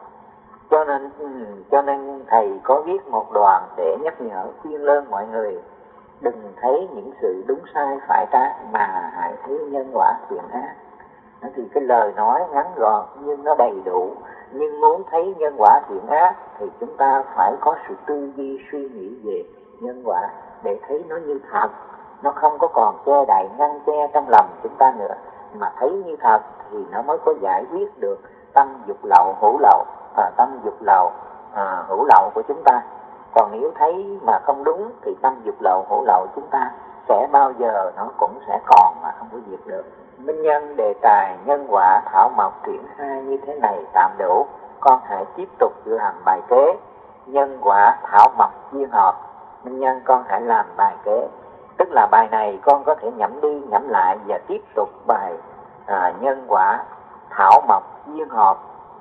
Cho nên uhm, cho nên thầy có viết một đoạn để nhắc nhở khuyên lơn mọi người đừng thấy những sự đúng sai phải trái, mà hãy thấy nhân quả thiện ác. Thì cái lời nói ngắn gọn nhưng nó đầy đủ. Nhưng muốn thấy nhân quả thiện ác thì chúng ta phải có sự tư duy suy nghĩ về nhân quả để thấy nó như thật, nó không có còn che đậy ngăn che trong lòng chúng ta nữa, mà thấy như thật thì nó mới có giải quyết được tâm dục lậu hữu lậu, à, tâm dục lậu à, hữu lậu của chúng ta. Còn nếu thấy mà không đúng thì tâm dục lậu hữu lậu chúng ta sẽ bao giờ nó cũng sẽ còn mà không có diệt được. Minh nhân đề tài nhân quả thảo mộc triển khai như thế này tạm đủ. Con hãy tiếp tục làm bài kế nhân quả thảo mộc duyên hợp. Minh nhân con hãy làm bài kế, tức là bài này con có thể nhẩm đi nhẩm lại và tiếp tục bài à, nhân quả thảo mộc duyên hợp.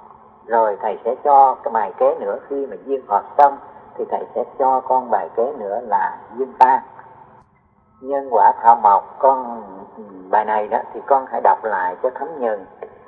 Rồi thầy sẽ cho cái bài kế nữa, khi mà duyên hợp xong thì thầy sẽ cho con bài kế nữa là duyên tan. Nhân quả thảo mộc, con bài này đó thì con hãy đọc lại cho thấm nhuần,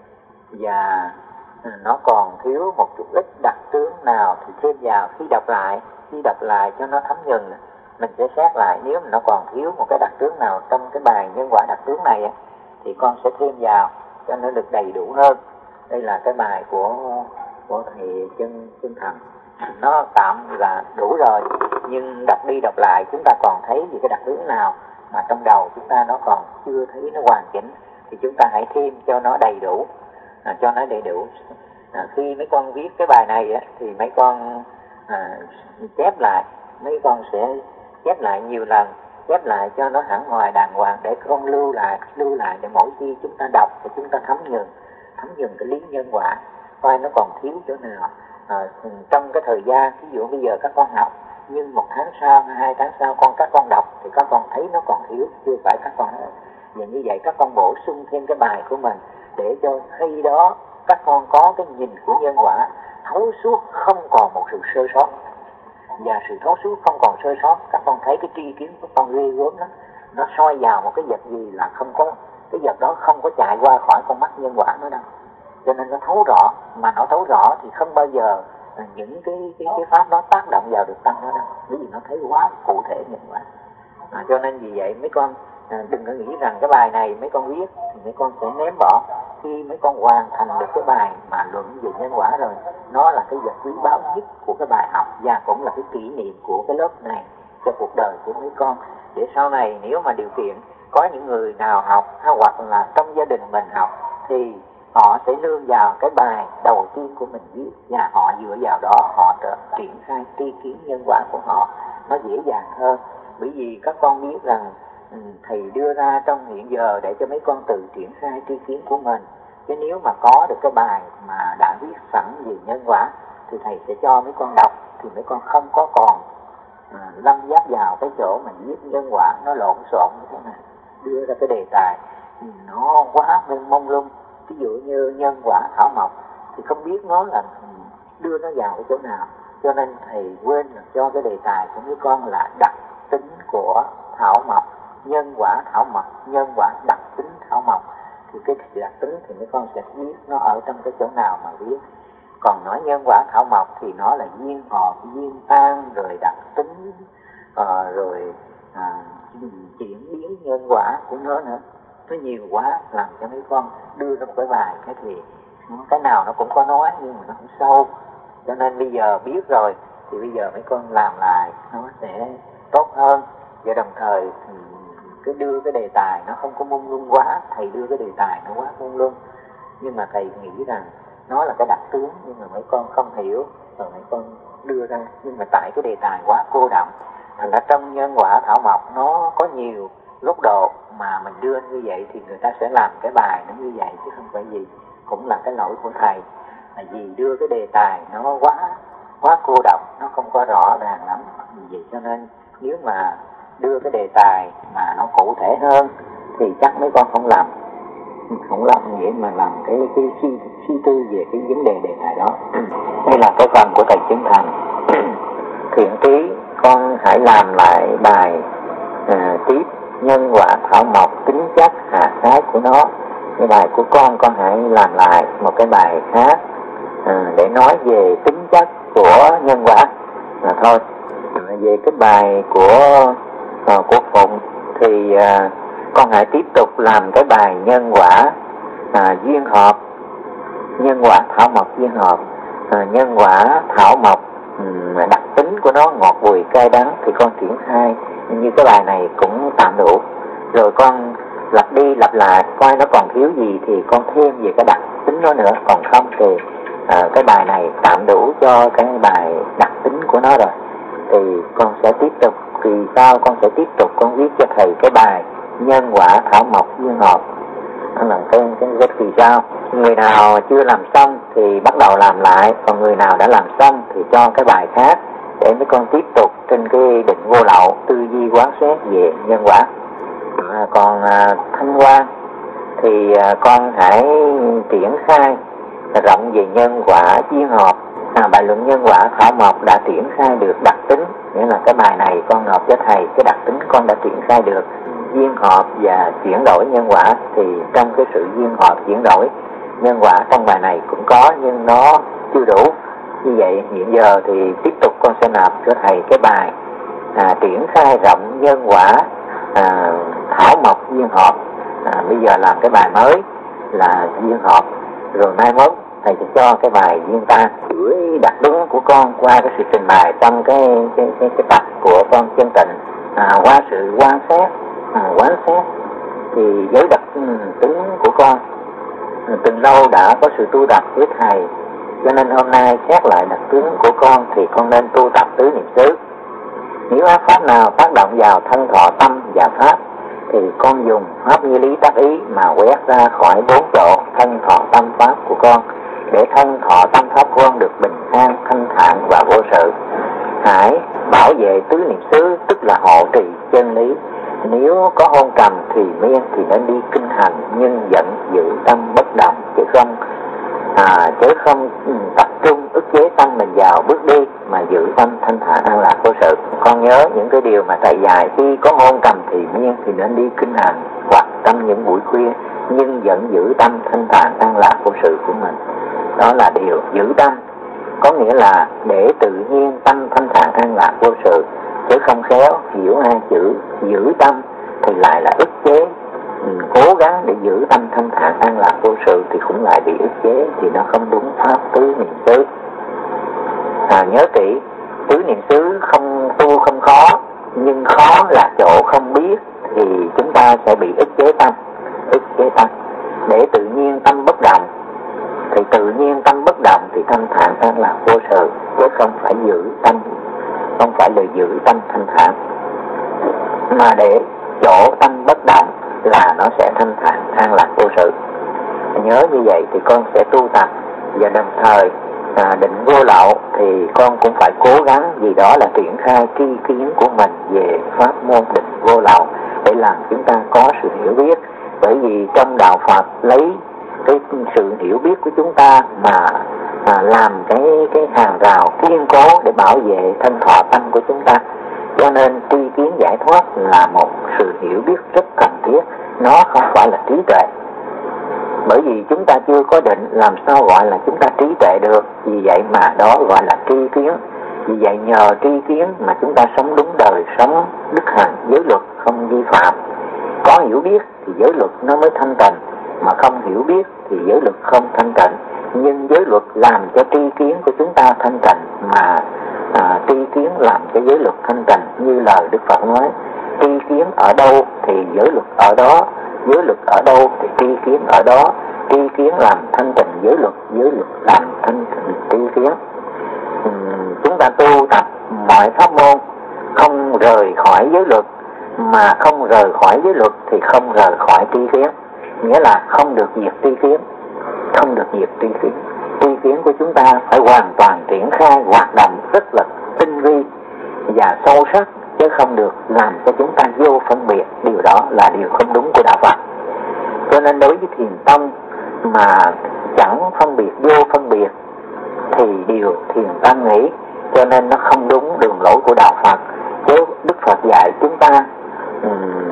và nó còn thiếu một chút ít đặc tướng nào thì thêm vào. Khi đọc lại khi đọc lại cho nó thấm nhuần, mình sẽ xét lại, nếu mà nó còn thiếu một cái đặc tướng nào trong cái bài nhân quả đặc tướng này thì con sẽ thêm vào cho nó được đầy đủ hơn. Đây là cái bài của của thầy Chân Chân Thành, nó tạm là đủ rồi, nhưng đọc đi đọc lại chúng ta còn thấy gì cái đặc tướng nào mà trong đầu chúng ta nó còn chưa thấy nó hoàn chỉnh thì chúng ta hãy thêm cho nó đầy đủ, à, cho nó đầy đủ. À, khi mấy con viết cái bài này á, thì mấy con à, chép lại, mấy con sẽ chép lại nhiều lần, chép lại cho nó hẳn hoài đàng hoàng để con lưu lại, lưu lại để mỗi khi chúng ta đọc thì chúng ta thấm nhuần, thấm nhuần cái lý nhân quả, coi nó còn thiếu chỗ nào. À, trong cái thời gian, ví dụ bây giờ các con học, nhưng một tháng sau, hai tháng sau con các con đọc thì các con thấy nó còn thiếu, chưa phải các con hết. Và như vậy các con bổ sung thêm cái bài của mình để cho khi đó các con có cái nhìn của nhân quả thấu suốt, không còn một sự sơ sót. Và sự thấu suốt không còn sơ sót, các con thấy cái tri kiến của con ghê gớm lắm. Nó soi vào một cái vật gì là không có, cái vật đó không có chạy qua khỏi con mắt nhân quả nữa đâu. Cho nên nó thấu rõ, mà nó thấu rõ thì không bao giờ những cái cái, cái pháp đó tác động vào được tâm nó đâu, bởi vì nó thấy quá cụ thể nhân quả. À, cho nên vì vậy mấy con à, đừng có nghĩ rằng cái bài này mấy con viết thì mấy con sẽ ném bỏ, khi mấy con hoàn thành được cái bài mà luận về nhân quả rồi, nó là cái vật quý báu nhất của cái bài học và cũng là cái kỷ niệm của cái lớp này cho cuộc đời của mấy con. Để sau này nếu mà điều kiện có những người nào học hay hoặc là trong gia đình mình học thì họ sẽ nương vào cái bài đầu tiên của mình viết và họ dựa vào đó họ triển khai tri kiến nhân quả của họ nó dễ dàng hơn. Bởi vì các con biết rằng ừ, thầy đưa ra trong hiện giờ để cho mấy con tự triển khai tri kiến của mình, chứ nếu mà có được cái bài mà đã viết sẵn về nhân quả thì thầy sẽ cho mấy con đọc, thì mấy con không có còn à, lâm giáp vào cái chỗ mà viết nhân quả nó lộn xộn như thế này, đưa ra cái đề tài ừ, nó quá mênh mông lung. Ví dụ như nhân quả thảo mộc thì không biết nó là đưa nó vào cái chỗ nào, cho nên thầy quên là cho cái đề tài của mấy con là đặc tính của thảo mộc, nhân quả thảo mộc, nhân quả đặc tính thảo mộc. Thì cái đặc tính thì mấy con sẽ biết nó ở trong cái chỗ nào mà biết. Còn nói nhân quả thảo mộc thì nó là duyên hợp, duyên tan, rồi đặc tính, uh, rồi à, chuyển biến nhân quả của nó nữa. Nó nhiều quá làm cho mấy con đưa ra một cái bài cái thì cái nào nó cũng có nói nhưng mà nó không sâu. Cho nên bây giờ biết rồi thì bây giờ mấy con làm lại nó sẽ tốt hơn. Và đồng thời cái đưa cái đề tài nó không có mông lung quá. Thầy đưa cái đề tài nó quá mông lung, nhưng mà thầy nghĩ rằng nó là cái đặc tướng nhưng mà mấy con không hiểu, rồi mấy con đưa ra. Nhưng mà tại cái đề tài quá cô đọng, thành ra trong nhân quả thảo mộc nó có nhiều góc độ mà mình đưa như vậy thì người ta sẽ làm cái bài nó như vậy, chứ không phải gì. Cũng là cái lỗi của thầy là vì đưa cái đề tài nó quá quá cô đọng, nó không có rõ ràng lắm. Vì vậy cho nên nếu mà đưa cái đề tài mà nó cụ thể hơn thì chắc mấy con không làm không làm vậy mà làm cái cái suy, suy tư về cái vấn đề đề tài đó. Đây là cái phần của thầy Chứng Thành. Thiện trí con hãy làm lại bài à, tiếp nhân quả thảo mộc tính chất hạ thái của nó. Cái bài của con con hãy làm lại một cái bài khác à, để nói về tính chất của nhân quả là thôi. À, về cái bài của à, của Phụng thì à, con hãy tiếp tục làm cái bài nhân quả à, duyên hợp, nhân quả thảo mộc duyên hợp, à, nhân quả thảo mộc um, đặc tính của nó ngọt bùi cay đắng thì con triển khai như cái bài này cũng tạm đủ. Rồi con lặp đi lặp lại coi nó còn thiếu gì thì con thêm về cái đặc tính đó nữa. Còn không thì à, cái bài này tạm đủ cho cái bài đặc tính của nó rồi. Thì con sẽ tiếp tục, kỳ sau con sẽ tiếp tục con viết cho thầy cái bài nhân quả thảo mộc duyên hợp. Đó là cái cái cái kỳ sau. Người nào chưa làm xong thì bắt đầu làm lại, còn người nào đã làm xong thì cho cái bài khác để mấy con tiếp tục trên cái định vô lậu tư duy quán xét về nhân quả. À, còn à, Thanh Quan thì à, con hãy triển khai rộng về nhân quả duyên hợp. À, bài luận nhân quả thảo mộc đã triển khai được đặc tính, nghĩa là cái bài này con nộp cho thầy cái đặc tính con đã triển khai được. Duyên hợp và chuyển đổi nhân quả thì trong cái sự duyên hợp chuyển đổi nhân quả trong bài này cũng có nhưng nó chưa đủ. Như vậy hiện giờ thì tiếp tục con sẽ nộp cho thầy cái bài à, triển khai rộng nhân quả à, thảo mộc duyên hợp. À, bây giờ làm cái bài mới là duyên hợp, rồi mai mốt thầy sẽ cho cái bài duyên tan. Gửi đặc tính của con qua cái sự trình bày trong cái cái cái, cái tập của con Chân Tịnh à, qua sự quan sát à, quán xét thì với đặc tính của con từng lâu đã có sự tu tập với thầy, cho nên hôm nay xét lại đặc tướng của con thì con nên tu tập tứ niệm xứ. Nếu ác pháp nào tác động vào thân thọ tâm và pháp thì con dùng pháp như lý tác ý mà quét ra khỏi bốn chỗ thân thọ tâm pháp của con, để thân thọ tâm pháp của con được bình an, thanh thản và vô sự. Hãy bảo vệ tứ niệm xứ, tức là hộ trì chân lý. Nếu có hôn trầm thì miên thì nên đi kinh hành, nhưng vẫn giữ tâm bất động, chứ không à, chứ không ừ, tập trung ức chế tâm mình vào bước đi mà giữ tâm thanh thản an lạc vô sự. Con nhớ những cái điều mà thầy dạy: khi có hôn trầm thì miên thì nên đi kinh hành hoặc trong những buổi khuya, nhưng vẫn giữ tâm thanh thản an lạc vô sự của mình. Đó là điều giữ tâm, có nghĩa là để tự nhiên tâm thanh thản an lạc vô sự, chứ không khéo hiểu hai chữ giữ tâm thì lại là ức chế cố gắng để giữ tâm thanh thản an lạc vô sự thì cũng lại bị ức chế, thì nó không đúng pháp tứ niệm xứ. À, nhớ kỹ, tứ niệm xứ không tu không khó, nhưng khó là chỗ không biết, thì chúng ta sẽ bị ức chế tâm, ức chế tâm. Để tự nhiên tâm bất động, thì tự nhiên tâm bất động thì thanh thản an lạc vô sự, chứ không phải giữ tâm, không phải là giữ tâm thanh thản, mà để chỗ tâm bất động là nó sẽ thanh thản an lạc vô sự. Nhớ như vậy thì con sẽ tu tập, và đồng thời à, định vô lậu thì con cũng phải cố gắng gì đó là triển khai tri kiến của mình về pháp môn định vô lậu để làm chúng ta có sự hiểu biết. Bởi vì trong đạo Phật lấy cái sự hiểu biết của chúng ta mà à, làm cái cái hàng rào kiên cố để bảo vệ thân thọ tâm của chúng ta. Cho nên tri kiến giải thoát là một sự hiểu biết rất cần thiết, nó không phải là trí tuệ. Bởi vì chúng ta chưa có định, làm sao gọi là chúng ta trí tuệ được. Vì vậy mà đó gọi là tri kiến. Vì vậy nhờ tri kiến mà chúng ta sống đúng đời, sống đức hạnh, giới luật không vi phạm. Có hiểu biết thì giới luật nó mới thanh tịnh, mà không hiểu biết thì giới luật không thanh tịnh. Nhưng giới luật làm cho tri kiến của chúng ta thanh tịnh, mà à, tri kiến làm cho giới luật thanh tịnh. Như lời Đức Phật nói, tri kiến ở đâu thì giới luật ở đó, giới luật ở đâu thì tri kiến ở đó. Tri kiến làm thanh tịnh giới luật, giới luật làm thanh tịnh tri kiến. uhm, Chúng ta tu tập mọi pháp môn không rời khỏi giới luật, mà không rời khỏi giới luật thì không rời khỏi tri kiến. Nghĩa là không được diệt tri kiến, không được diệt tri kiến. Tri kiến của chúng ta phải hoàn toàn triển khai hoạt động rất là tinh vi và sâu sắc, chứ không được làm cho chúng ta vô phân biệt. Điều đó là điều không đúng của đạo Phật. Cho nên đối với thiền tông mà chẳng phân biệt, vô phân biệt thì điều thiền tâm nghĩ, cho nên nó không đúng đường lối của đạo Phật. Chứ Đức Phật dạy chúng ta um,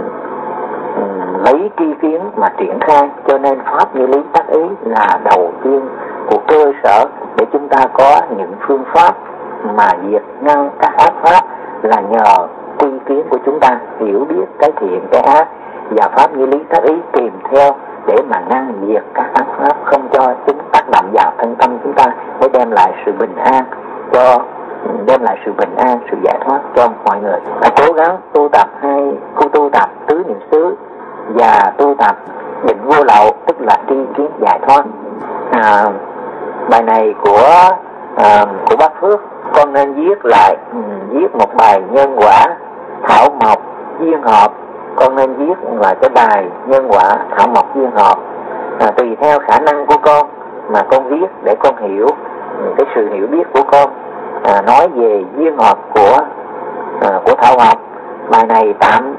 um, lấy tri kiến mà triển khai, cho nên pháp như lý tác ý là đầu tiên của cơ sở để chúng ta có những phương pháp mà diệt ngăn các ác pháp, là nhờ tri kiến của chúng ta hiểu biết cái thiện cái ác, và pháp như lý tác ý kèm theo để mà ngăn diệt các ác pháp, không cho chúng tác động vào thân tâm chúng ta, để đem lại sự bình an cho đem lại sự bình an, sự giải thoát cho mọi người. Phải cố gắng tu tập hai khu tu tập tứ niệm xứ và tu tập định vô lậu, tức là tri kiến giải thoát. À, bài này của à, của bác Phước, con nên viết lại, viết một bài nhân quả thảo mộc duyên hợp. Con nên viết là cái bài nhân quả thảo mộc duyên hợp, à, tùy theo khả năng của con mà con viết để con hiểu cái sự hiểu biết của con. À, nói về duyên hợp của à, của thảo mộc. Bài này tạm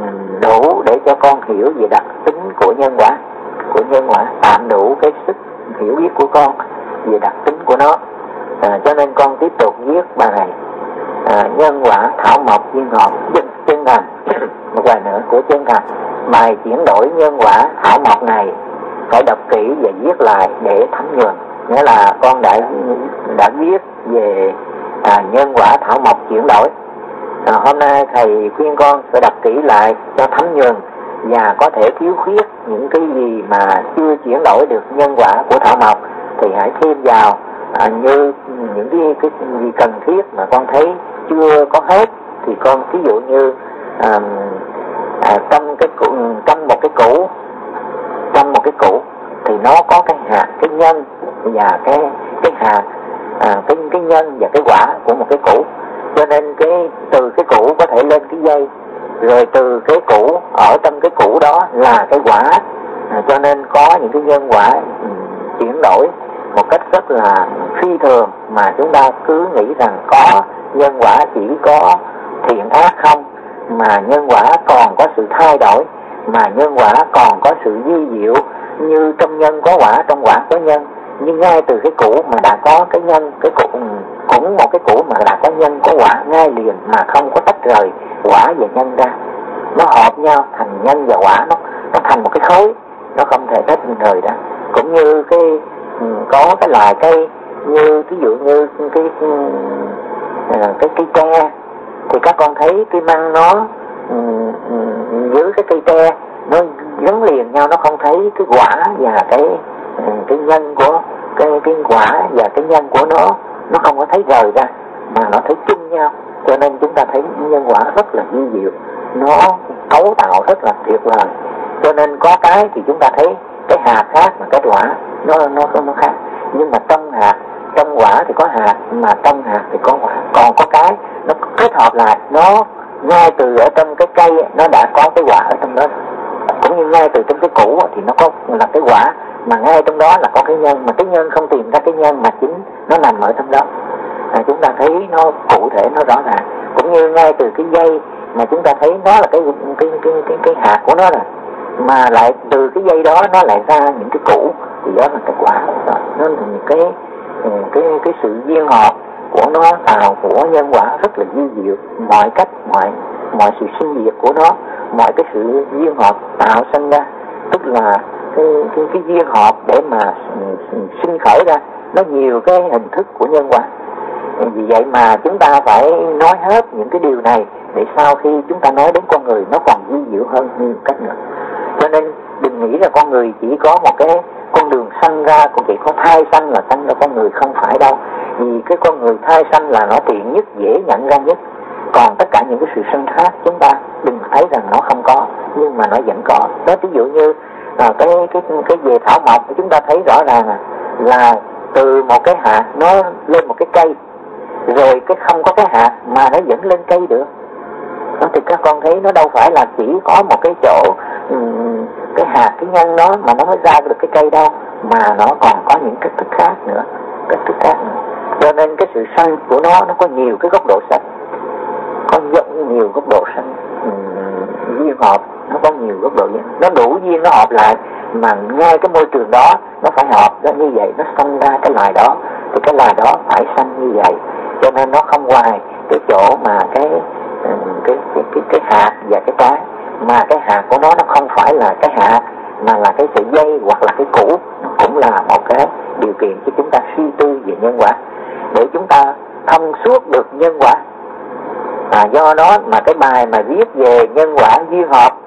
đủ để cho con hiểu về đặc tính của nhân quả, của nhân quả tạm đủ cái sức hiểu biết của con về đặc tính của nó. À, cho nên con tiếp tục viết bài này, à, nhân quả thảo mộc duyên hợp chân, chân thành. Một bài nữa của chân thành. Bài chuyển đổi nhân quả thảo mộc này phải đọc kỹ và viết lại để thấm nhuần. Nghĩa là con đã đã viết về à, nhân quả thảo mộc chuyển đổi. À, hôm nay thầy khuyên con phải đọc kỹ lại cho thấm nhuần, và có thể thiếu khuyết những cái gì mà chưa chuyển đổi được nhân quả của thảo mộc thì hãy thêm vào, à, như những cái, cái gì cần thiết mà con thấy chưa có hết thì con ví dụ như à, à, trong cái trong một cái củ trong một cái củ thì nó có cái hạt, cái nhân và cái cái hạt, à, cái cái nhân và cái quả của một cái củ. Cho nên cái từ cái củ có thể lên cái dây, rồi từ cái củ ở trong cái củ đó là cái quả. À, cho nên có những cái nhân quả um, chuyển đổi một cách rất là phi thường, mà chúng ta cứ nghĩ rằng có nhân quả chỉ có thiện ác không, mà nhân quả còn có sự thay đổi, mà nhân quả còn có sự vi diệu. Như trong nhân có quả, trong quả có nhân, nhưng ngay từ cái củ mà đã có cái nhân, cái củ cũng một cái củ mà đã có nhân có quả ngay liền, mà không có tách rời quả và nhân ra, nó hợp nhau thành nhân và quả, nó nó thành một cái khối, nó không thể tách rời ra. Cũng như cái có cái loài cây, như ví dụ như cái cái cây tre, thì các con thấy cái măng nó dưới cái cây tre nó gắn liền nhau, nó không thấy cái quả và cái cái nhân của cái cái quả và cái nhân của nó nó không có thấy rời ra, mà nó thấy chung nhau. Cho nên chúng ta thấy nhân quả rất là vi diệu, nó cấu tạo rất là tuyệt vời. Cho nên có cái thì chúng ta thấy cái hạt khác mà cái quả nó nó nó khác, nhưng mà trong hạt, trong quả thì có hạt, mà trong hạt thì có quả. Còn có cái nó kết hợp lại, nó ngay từ ở trong cái cây nó đã có cái quả ở trong đó, cũng như ngay từ trong cái củ thì nó có là cái quả, mà ngay trong đó là có cái nhân, mà cái nhân không tìm ra cái nhân mà chính nó nằm ở trong đó. À, chúng ta thấy nó cụ thể, nó rõ ràng. Cũng như ngay từ cái dây mà chúng ta thấy nó là cái cái cái cái, cái hạt của nó, là mà lại từ cái dây đó nó lại ra những cái củ, thì đó là cái quả. Đó, nó là những cái cái cái sự duyên hợp của nó tạo của nhân quả rất là vi diệu. Mọi cách, mọi mọi sự sinh diệt của nó, mọi cái sự duyên hợp tạo sinh ra, tức là cái cái, cái duyên hợp để mà sinh khởi ra, nó nhiều cái hình thức của nhân quả. Vì vậy mà chúng ta phải nói hết những cái điều này để sau khi chúng ta nói đến con người nó còn vi diệu hơn nhiều cách nữa. Cho nên đừng nghĩ là con người chỉ có một cái con đường sanh ra, còn chỉ có thai sanh là sanh ra con người, không phải đâu. Vì cái con người thai sanh là nó tiện nhất, dễ nhận ra nhất. Còn tất cả những cái sự sanh khác chúng ta đừng thấy rằng nó không có, nhưng mà nó vẫn có. Đó, ví dụ như à, cái cái cái về thảo mộc chúng ta thấy rõ ràng là, là từ một cái hạt nó lên một cái cây, rồi cái không có cái hạt mà nó vẫn lên cây được. Đó, thì các con thấy nó đâu phải là chỉ có một cái chỗ um, cái hạt, cái nhân đó mà nó mới ra được cái cây đâu, mà nó còn có những cách thức khác nữa, cách thức khác nữa. Cho nên cái sự sanh của nó nó có nhiều cái góc độ sanh, có rất nhiều góc độ sanh um, duyên hợp, nó có nhiều góc độ duyên, nó đủ duyên nó hợp lại, mà ngay cái môi trường đó nó phải hợp ra như vậy, nó sanh ra cái loài đó, thì cái loài đó phải sanh như vậy. Cho nên nó không ngoài cái chỗ mà cái cái cái cái, cái hạt và cái trái, mà cái hạt của nó nó không phải là cái hạt, mà là cái sợi dây hoặc là cái củ, cũng là một cái điều kiện cho chúng ta suy tư về nhân quả, để chúng ta thông suốt được nhân quả. À, do đó mà cái bài mà viết về nhân quả duyên hợp